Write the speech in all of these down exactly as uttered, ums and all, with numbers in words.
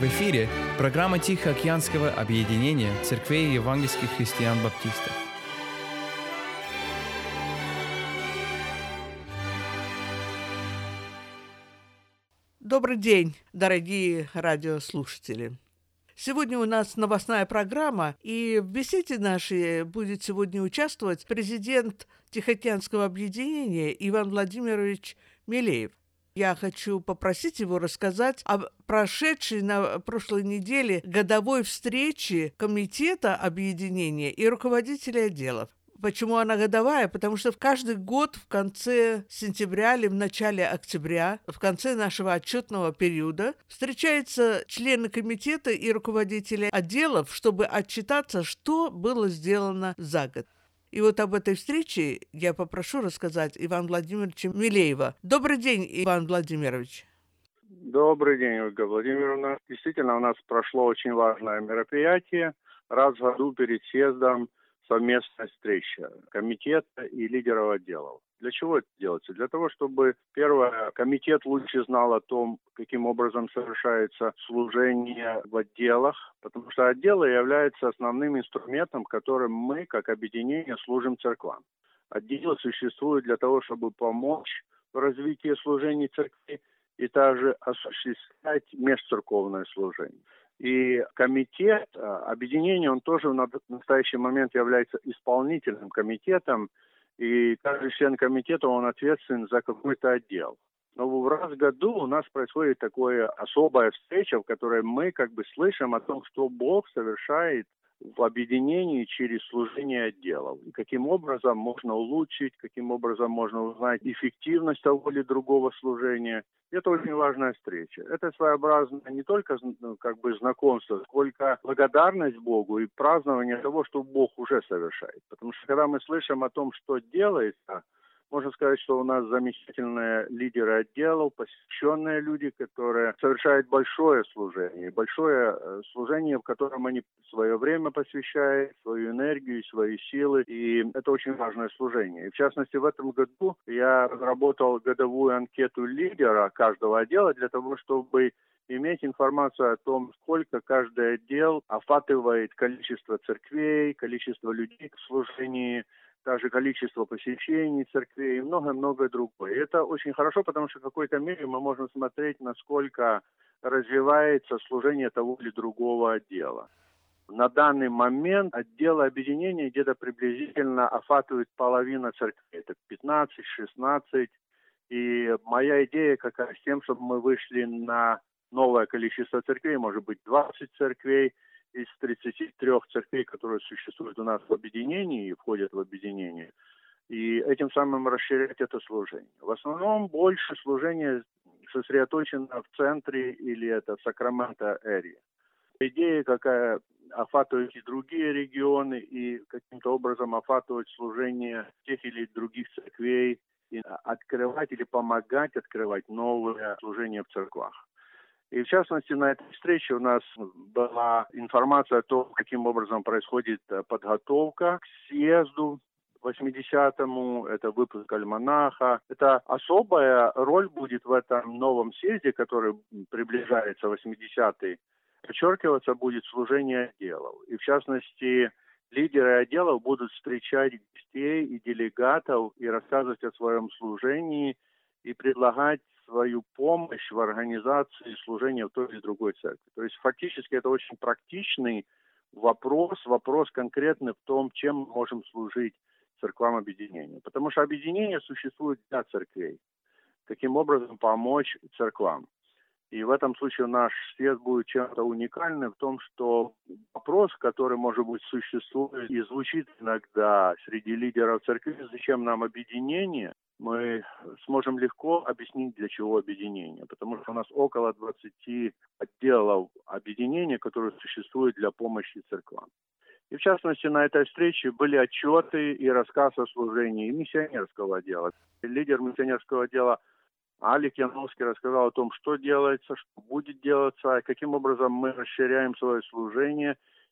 В эфире программа Тихоокеанского объединения церквей евангельских христиан-баптистов. Добрый день, дорогие радиослушатели. Сегодня у нас новостная программа, и в беседе нашей будет сегодня участвовать президент Тихоокеанского объединения Иван Владимирович Милеев. Я хочу попросить его рассказать о прошедшей на прошлой неделе годовой встрече комитета объединения и руководителей отделов. Почему она годовая? Потому что в каждый год в конце сентября или в начале октября, в конце нашего отчетного периода, встречаются члены комитета и руководители отделов, чтобы отчитаться, что было сделано за год. И вот об этой встрече я попрошу рассказать Ивана Владимировича Милеева. Добрый день, Иван Владимирович. Добрый день, Ольга Владимировна. Действительно, у нас прошло очень важное мероприятие. Раз в году перед съездом совместная встреча комитета и лидеров отделов. Для чего это делается? Для того, чтобы, первое, комитет лучше знал о том, каким образом совершается служение в отделах, потому что отделы являются основным инструментом, которым мы, как объединение, служим церквам. Отделы существуют для того, чтобы помочь в развитии служений церкви и также осуществлять межцерковное служение. И комитет, объединение, он тоже в настоящий момент является исполнительным комитетом, и каждый член комитета, он ответственен за какой-то отдел. Но раз в году у нас происходит такая особая встреча, в которой мы как бы слышим о том, что Бог совершает в объединении через служение отделов. И каким образом можно улучшить, каким образом можно узнать эффективность того или другого служения. Это очень важная встреча. Это своеобразно не только как бы знакомство, сколько благодарность Богу и празднование того, что Бог уже совершает. Потому что когда мы слышим о том, что делается, можно сказать, что у нас замечательные лидеры отделов, посвященные люди, которые совершают большое служение. Большое служение, в котором они свое время посвящают, свою энергию, свои силы. И это очень важное служение. И в частности, в этом году я разработал годовую анкету лидера каждого отдела для того, чтобы иметь информацию о том, сколько каждый отдел охватывает количество церквей, количество людей в служении, также количество посещений церквей и много-много другое. И это очень хорошо, потому что в какой-то мере мы можем смотреть, насколько развивается служение того или другого отдела. На данный момент отделы объединения где-то приблизительно охватывают половина церквей. Это пятнадцать-шестнадцать. И моя идея какая с тем, чтобы мы вышли на новое количество церквей, может быть двадцать церквей, из тридцати трёх церквей, которые существуют у нас в объединении и входят в объединение, и этим самым расширять это служение. В основном больше служения сосредоточено в центре или это в Сакраменто-эре. Идея какая охватывать и другие регионы и каким-то образом охватывать служение тех или других церквей, и открывать или помогать открывать новые служения в церквах. И в частности, на этой встрече у нас была информация о том, каким образом происходит подготовка к съезду восьмидесятому, это выпуск альманаха. Это особая роль будет в этом новом съезде, который приближается, восьмидесятый. Подчеркиваться будет служение отделов. И в частности, лидеры отделов будут встречать гостей и делегатов и рассказывать о своем служении и предлагать свою помощь в организации служения в той или другой церкви. То есть фактически это очень практичный вопрос, вопрос конкретный в том, чем мы можем служить церквам объединения. Потому что объединение существует для церквей. Каким образом помочь церквам. И в этом случае наш съезд будет чем-то уникальным в том, что вопрос, который, может быть, существует и звучит иногда среди лидеров церкви, зачем нам объединение, мы сможем легко объяснить, для чего объединение. Потому что у нас около двадцати отделов объединения, которые существуют для помощи церквам. И в частности, на этой встрече были отчеты и рассказ о служении миссионерского отдела. Лидер миссионерского отдела Алик Яновский рассказал о том, что делается, что будет делаться, каким образом мы расширяем свое служение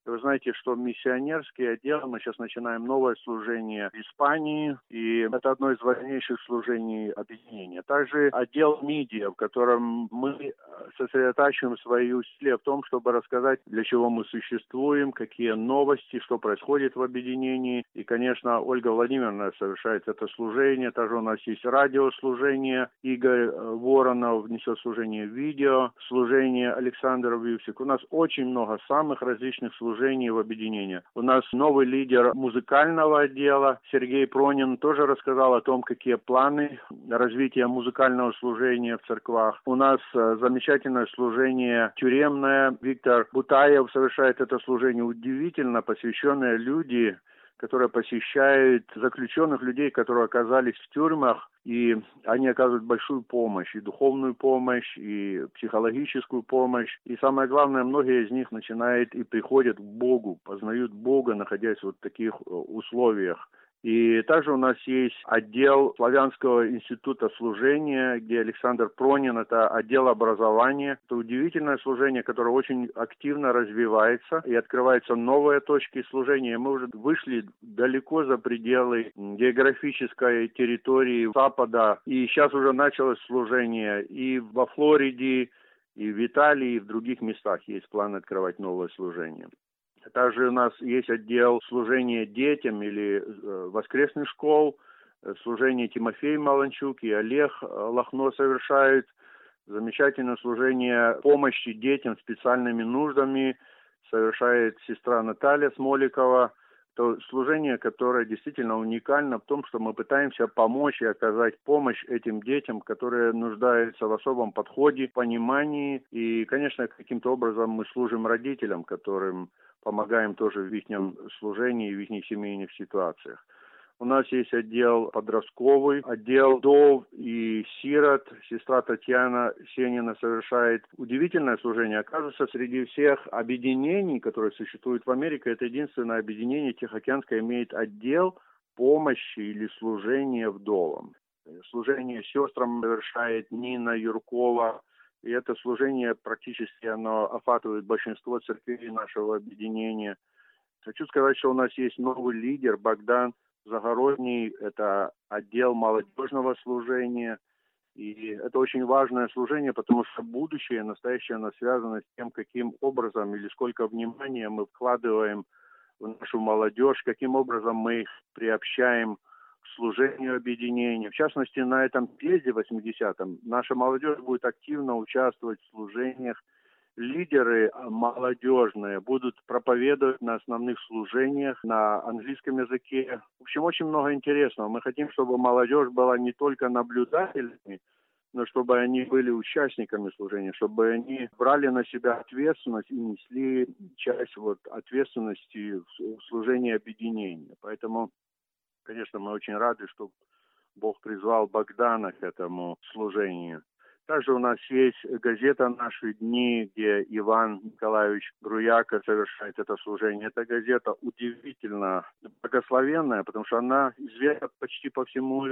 Вы знаете, что миссионерские отделы, мы сейчас начинаем новое служение в Испании, и это одно из важнейших служений объединения. Также отдел медиа, в котором мы сосредотачиваем свои усилия в том, чтобы рассказать, для чего мы существуем, какие новости, что происходит в объединении. И, конечно, Ольга Владимировна совершает это служение. Также у нас есть радиослужение. Игорь Воронов несет служение видео, служение Александр Вивсик. У нас очень много самых различных служений в объединении. У нас новый лидер музыкального отдела Сергей Пронин тоже рассказал о том, какие планы развития музыкального служения в церквах. У нас э, замечательное служение тюремное. Виктор Бутаев совершает это служение удивительно, посвященное люди, которые посещают заключенных людей, которые оказались в тюрьмах, и они оказывают большую помощь, и духовную помощь, и психологическую помощь. И самое главное, многие из них начинают и приходят к Богу, познают Бога, находясь в вот таких условиях. И также у нас есть отдел Славянского института служения, где Александр Пронин, это отдел образования. Это удивительное служение, которое очень активно развивается, и открываются новые точки служения. Мы уже вышли далеко за пределы географической территории Запада, и сейчас уже началось служение и во Флориде, и в Италии, и в других местах есть план открывать новое служение. Также у нас есть отдел служения детям или э, воскресных школ, служение Тимофей Маланчук и Олег Лохно совершают. Замечательное служение помощи детям с специальными нуждами совершает сестра Наталья Смоликова. То служение, которое действительно уникально в том, что мы пытаемся помочь и оказать помощь этим детям, которые нуждаются в особом подходе, понимании. И, конечно, каким-то образом мы служим родителям, которым помогаем тоже в их служении, в их семейных ситуациях. У нас есть отдел подростковый, отдел вдов и сирот. Сестра Татьяна Сенина совершает удивительное служение. Оказывается, среди всех объединений, которые существуют в Америке, это единственное объединение Тихоокеанское имеет отдел помощи или служения вдовам. Служение сестрам совершает Нина Юркова. И это служение практически оно охватывает большинство церквей нашего объединения. Хочу сказать, что у нас есть новый лидер Богдан Загородний, это отдел молодежного служения. И это очень важное служение, потому что будущее, настоящее, оно связано с тем, каким образом или сколько внимания мы вкладываем в нашу молодежь, каким образом мы их приобщаем к служению объединения. В частности, на этом съезде восьмидесятом наша молодежь будет активно участвовать в служениях. Лидеры молодежные будут проповедовать на основных служениях на английском языке. В общем, очень много интересного. Мы хотим, чтобы молодежь была не только наблюдателями, но чтобы они были участниками служения, чтобы они брали на себя ответственность и несли часть вот ответственности в служении объединения. Поэтому, конечно, мы очень рады, что Бог призвал Богдана к этому служению. Также у нас есть газета «Наши дни», где Иван Николаевич Груяка совершает это служение. Эта газета удивительно благословенная, потому что она известна почти по всему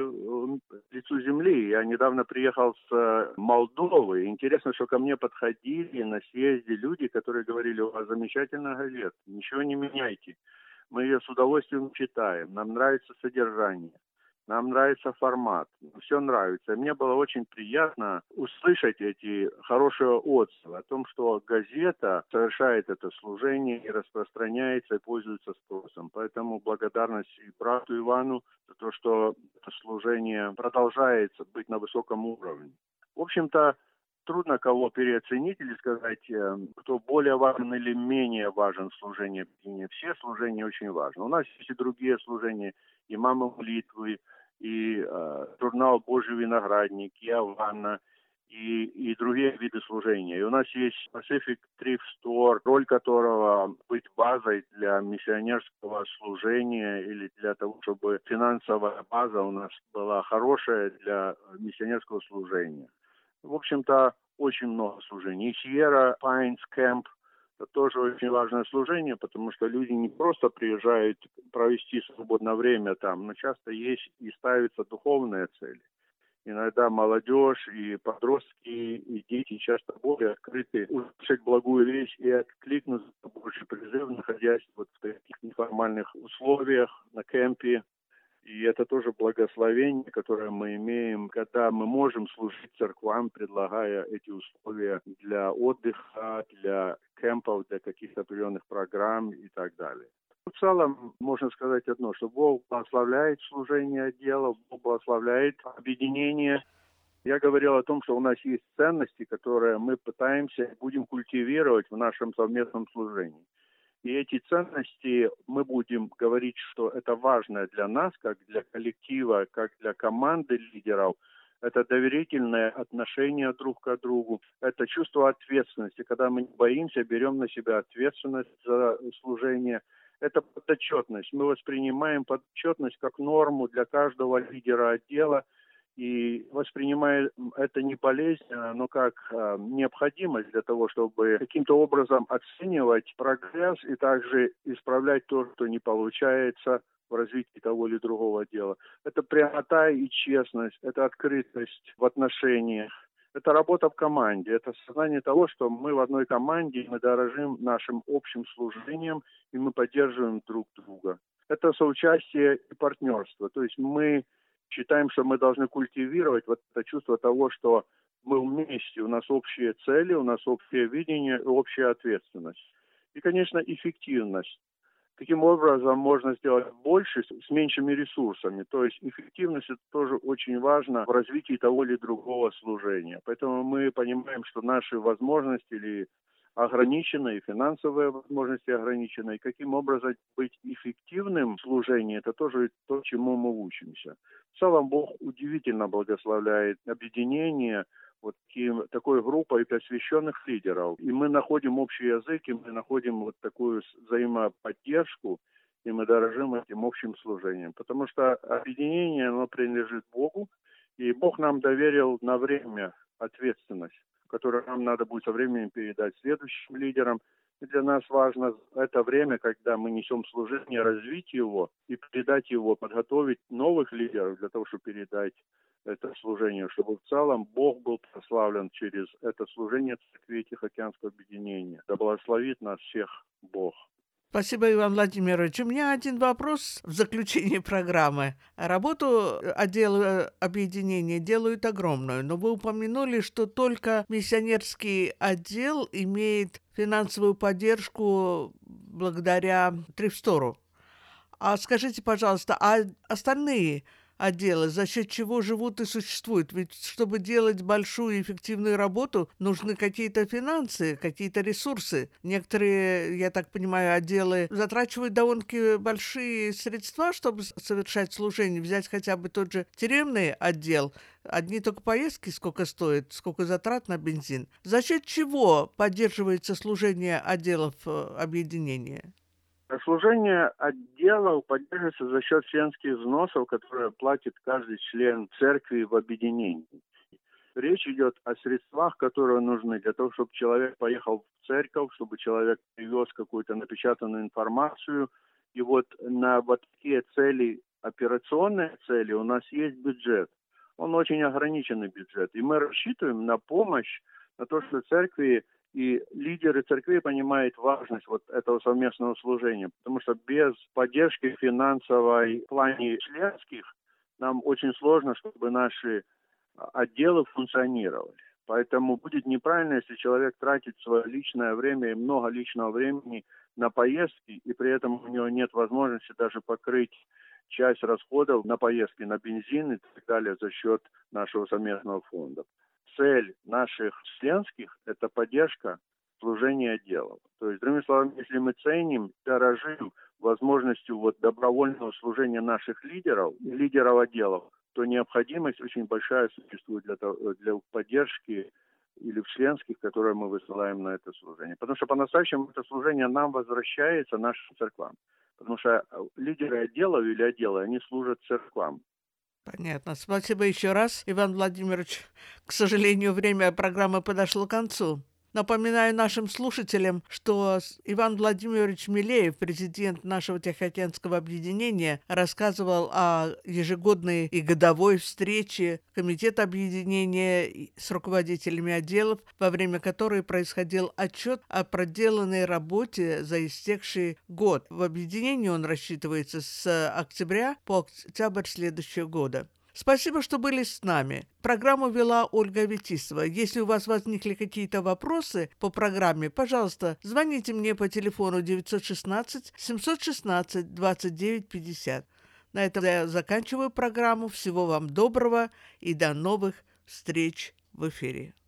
лицу земли. Я недавно приехал с Молдовы. Интересно, что ко мне подходили на съезде люди, которые говорили: у вас замечательная газета, ничего не меняйте. Мы ее с удовольствием читаем, нам нравится содержание. Нам нравится формат, все нравится. И мне было очень приятно услышать эти хорошие отзывы о том, что газета совершает это служение и распространяется, и пользуется спросом. Поэтому благодарность и брату Ивану за то, что это служение продолжается быть на высоком уровне. В общем-то, трудно кого переоценить или сказать, кто более важен или менее важен в служении. Все служения очень важны. У нас есть и другие служения, и мамы молитвы, и э, журнал «Божий виноградник», и «Аванна», и, и другие виды служения. И у нас есть Pacific Thrift Store, роль которого быть базой для миссионерского служения или для того, чтобы финансовая база у нас была хорошая для миссионерского служения. В общем-то, очень много служений. И Sierra Pines Camp – это тоже очень важное служение, потому что люди не просто приезжают провести свободное время там, но часто есть и ставятся духовные цели. Иногда молодежь и подростки, и дети часто более открыты услышать благую вещь и откликнуться больше призыв, находясь вот в таких неформальных условиях на кемпе. И это тоже благословение, которое мы имеем, когда мы можем служить церквам, предлагая эти условия для отдыха, для кемпов, для каких-то определенных программ и так далее. В целом, можно сказать одно, что Бог благословляет служение отделов, Бог благословляет объединение. Я говорил о том, что у нас есть ценности, которые мы пытаемся, будем культивировать в нашем совместном служении. И эти ценности мы будем говорить, что это важно для нас, как для коллектива, как для команды лидеров. Это доверительное отношение друг к другу, это чувство ответственности, когда мы не боимся, берем на себя ответственность за служение. Это подотчетность. Мы воспринимаем подотчетность как норму для каждого лидера отдела и воспринимаем это не болезненно, но как э, необходимость для того, чтобы каким-то образом оценивать прогресс и также исправлять то, что не получается в развитии того или другого дела. Это прямота и честность, это открытость в отношениях. Это работа в команде, это сознание того, что мы в одной команде, мы дорожим нашим общим служением, и мы поддерживаем друг друга. Это соучастие и партнерство. То есть мы считаем, что мы должны культивировать вот это чувство того, что мы вместе, у нас общие цели, у нас общее видение и общая ответственность. И, конечно, эффективность. Таким образом, можно сделать больше с меньшими ресурсами. То есть эффективность – это тоже очень важно в развитии того или другого служения. Поэтому мы понимаем, что наши возможности или ограничены, и финансовые возможности ограничены. И каким образом быть эффективным в служении – это тоже то, чему мы учимся. В целом Бог удивительно благословляет объединение вот таким, такой группой посвященных лидеров. И мы находим общий язык, и мы находим вот такую взаимоподдержку, и мы дорожим этим общим служением. Потому что объединение, оно принадлежит Богу, и Бог нам доверил на время ответственность, которую нам надо будет со временем передать следующим лидерам. И для нас важно это время, когда мы несем служение, развить его и передать его, подготовить новых лидеров для того, чтобы передать это служение, чтобы в целом Бог был прославлен через это служение Церкви Тихоокеанского объединения. Да благословит нас всех Бог. Спасибо, Иван Владимирович. У меня один вопрос в заключении программы. Работу отдела объединения делают огромную, но вы упомянули, что только миссионерский отдел имеет финансовую поддержку благодаря Трифстору. А скажите, пожалуйста, а остальные отделы за счет чего живут и существуют? Ведь чтобы делать большую и эффективную работу, нужны какие-то финансы, какие-то ресурсы. Некоторые, я так понимаю, отделы затрачивают довольно-таки большие средства, чтобы совершать служение. Взять хотя бы тот же тюремный отдел. Одни только поездки сколько стоят, сколько затрат на бензин. За счет чего поддерживается служение отделов объединения? Служение отделов поддерживается за счет членских взносов, которые платит каждый член церкви в объединении. Речь идет о средствах, которые нужны для того, чтобы человек поехал в церковь, чтобы человек привез какую-то напечатанную информацию. И вот на вот такие цели, операционные цели, у нас есть бюджет. Он очень ограниченный бюджет. И мы рассчитываем на помощь, на то, что церкви и лидеры церкви понимают важность вот этого совместного служения, потому что без поддержки финансовой в плане членских нам очень сложно, чтобы наши отделы функционировали. Поэтому будет неправильно, если человек тратит свое личное время и много личного времени на поездки, и при этом у него нет возможности даже покрыть часть расходов на поездки, на бензин и так далее за счет нашего совместного фонда. Цель наших членских – это поддержка служения отделов. То есть, другими словами, если мы ценим, дорожим возможностью вот добровольного служения наших лидеров, лидеров отделов, то необходимость очень большая существует для, того, для поддержки или в членских, которые мы высылаем на это служение. Потому что по-настоящему это служение нам возвращается нашим церквам. Потому что лидеры отделов или отделы, они служат церквам. Понятно. Спасибо еще раз, Иван Владимирович. К сожалению, время программы подошло к концу. Напоминаю нашим слушателям, что Иван Владимирович Милеев, президент нашего Тихоокеанского объединения, рассказывал о ежегодной и годовой встрече Комитета объединения с руководителями отделов, во время которой происходил отчет о проделанной работе за истекший год. В объединении он рассчитывается с октября по октябрь следующего года. Спасибо, что были с нами. Программу вела Ольга Аветисова. Если у вас возникли какие-то вопросы по программе, пожалуйста, звоните мне по телефону девятьсот шестнадцать семьсот шестнадцать двадцать девять пятьдесят. На этом я заканчиваю программу. Всего вам доброго и до новых встреч в эфире.